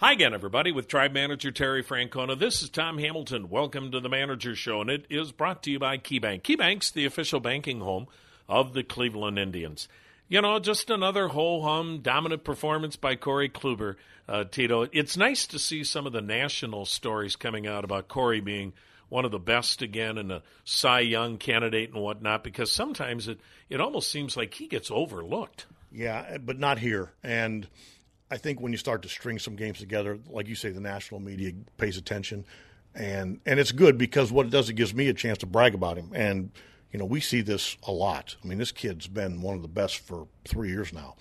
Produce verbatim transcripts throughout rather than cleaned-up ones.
Hi again, everybody, with Tribe Manager Terry Francona. This is Tom Hamilton. Welcome to the Manager Show, and it is brought to you by KeyBank. KeyBank's the official banking home of the Cleveland Indians. You know, just another ho-hum dominant performance by Corey Kluber, uh, Tito. It's nice to see some of the national stories coming out about Corey being one of the best again and a Cy Young candidate and whatnot, because sometimes it, it almost seems like he gets overlooked. Yeah, but not here. And I think when you start to string some games together, like you say, the national media pays attention. And and it's good because what it does, it gives me a chance to brag about him. And, you know, we see this a lot. I mean, this kid's been one of the best for three years now.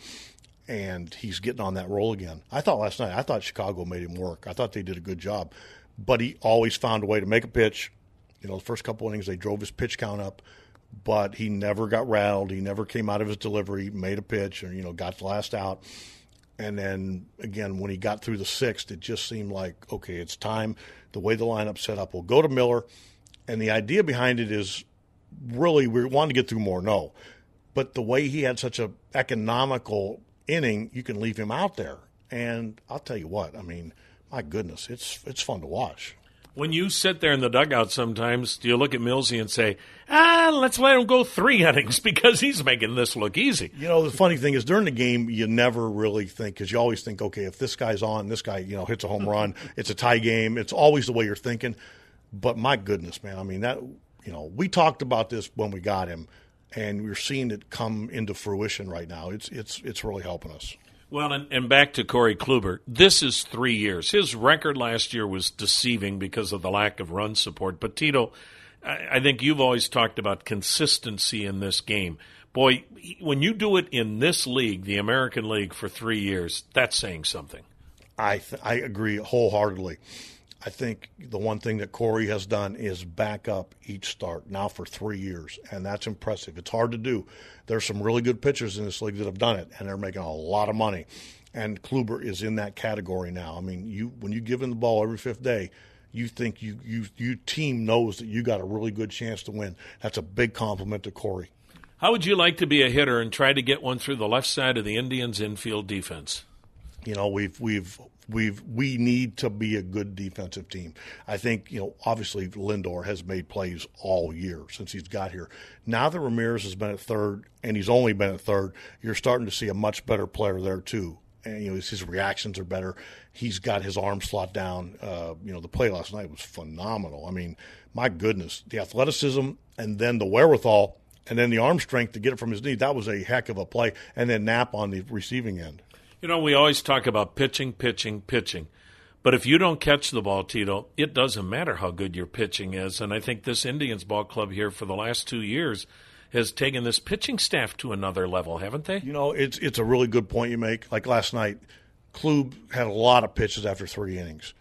And he's getting on that roll again. I thought last night, I thought Chicago made him work. I thought they did a good job. But he always found a way to make a pitch. You know, the first couple innings, they drove his pitch count up. But he never got rattled. He never came out of his delivery, made a pitch, or, you know, got the last out. And then, again, when he got through the sixth, it just seemed like, okay, it's time. The way the lineup's set up, we'll go to Miller. And the idea behind it is really we want to get through more, no. But the way he had such an economical inning, you can leave him out there. And I'll tell you what, I mean, my goodness, it's it's fun to watch. When you sit there in the dugout sometimes, do you look at Millsy and say, ah, let's let him go three innings because he's making this look easy? You know, the funny thing is during the game, you never really think, because you always think, okay, if this guy's on, this guy, you know, hits a home run, it's a tie game. It's always the way you're thinking. But my goodness, man, I mean, that, you know, we talked about this when we got him, and we're seeing it come into fruition right now. It's it's it's really helping us. Well, and, and back to Corey Kluber, this is three years. His record last year was deceiving because of the lack of run support. But, Tito, I, I think you've always talked about consistency in this game. Boy, when you do it in this league, the American League, for three years, that's saying something. I th- I agree wholeheartedly. I think the one thing that Corey has done is back up each start now for three years, and that's impressive. It's hard to do. There's some really good pitchers in this league that have done it, and they're making a lot of money. And Kluber is in that category now. I mean, you when you give him the ball every fifth day, you think you you your team knows that you got a really good chance to win. That's a big compliment to Corey. How would you like to be a hitter and try to get one through the left side of the Indians' infield defense? You know, we've we've we've we need to be a good defensive team. I think, you know, obviously Lindor has made plays all year since he's got here. Now that Ramirez has been at third, and he's only been at third, you're starting to see a much better player there too. And, you know, his, his reactions are better. He's got his arm slot down. Uh, you know, the play last night was phenomenal. I mean, my goodness, the athleticism and then the wherewithal and then the arm strength to get it from his knee, that was a heck of a play. And then Knapp on the receiving end. You know, we always talk about pitching, pitching, pitching. But if you don't catch the ball, Tito, it doesn't matter how good your pitching is. And I think this Indians ball club here for the last two years has taken this pitching staff to another level, haven't they? You know, it's it's a really good point you make. Like last night, Klub had a lot of pitches after three innings.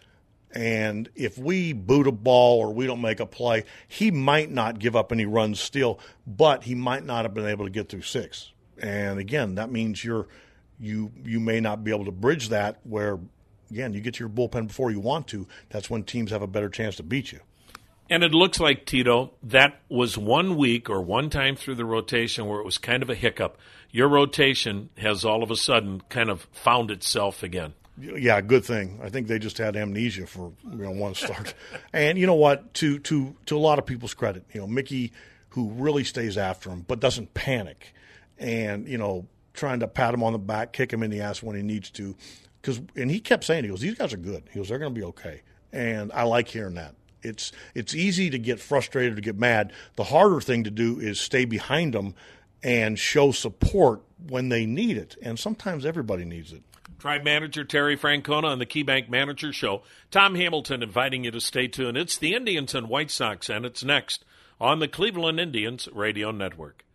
And if we boot a ball or we don't make a play, he might not give up any runs still, but he might not have been able to get through six. And, again, that means you're – You you may not be able to bridge that where, again, you get to your bullpen before you want to. That's when teams have a better chance to beat you. And it looks like, Tito, that was one week or one time through the rotation where it was kind of a hiccup. Your rotation has all of a sudden kind of found itself again. Yeah, good thing. I think they just had amnesia for you know one start. And you know what? To to to a lot of people's credit, you know, Mickey, who really stays after him but doesn't panic, and you know. trying to pat him on the back, kick him in the ass when he needs to. Cause, and he kept saying, he goes, these guys are good. He goes, they're going to be okay. And I like hearing that. It's it's easy to get frustrated or to get mad. The harder thing to do is stay behind them and show support when they need it. And sometimes everybody needs it. Tribe Manager Terry Francona on the KeyBank Manager Show. Tom Hamilton inviting you to stay tuned. It's the Indians and White Sox, and it's next on the Cleveland Indians Radio Network.